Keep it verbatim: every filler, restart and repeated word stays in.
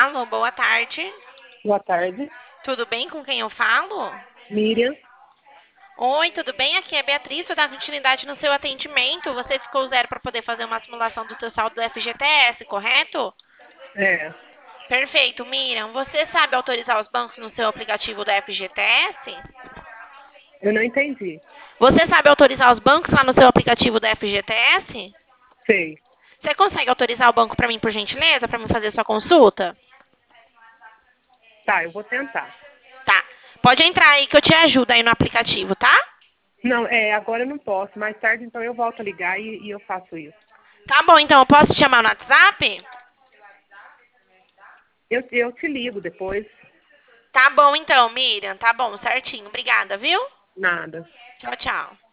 Alô, boa tarde. Boa tarde, Tudo bem com quem eu falo? Miriam. Oi, tudo bem? Aqui é Beatriz, vou dar continuidade no seu atendimento. Você ficou zero para poder fazer uma simulação do teu saldo do F G T S, correto? É, Perfeito, Miriam. Você sabe autorizar os bancos no seu aplicativo do F G T S? eu não entendi. Você sabe autorizar os bancos lá no seu aplicativo do F G T S? Sei. Você consegue autorizar o banco para mim, por gentileza, para mim fazer sua consulta? Tá, eu vou tentar. Tá. Pode entrar aí que eu te ajudo aí no aplicativo, tá? Não, é, agora eu não posso. Mais tarde, então, eu volto a ligar e, e eu faço isso. Tá bom, então eu posso te chamar no WhatsApp? Eu, eu te ligo depois. Tá bom então, Miriam. Tá bom, certinho. Obrigada, viu? Nada. Tchau, tchau.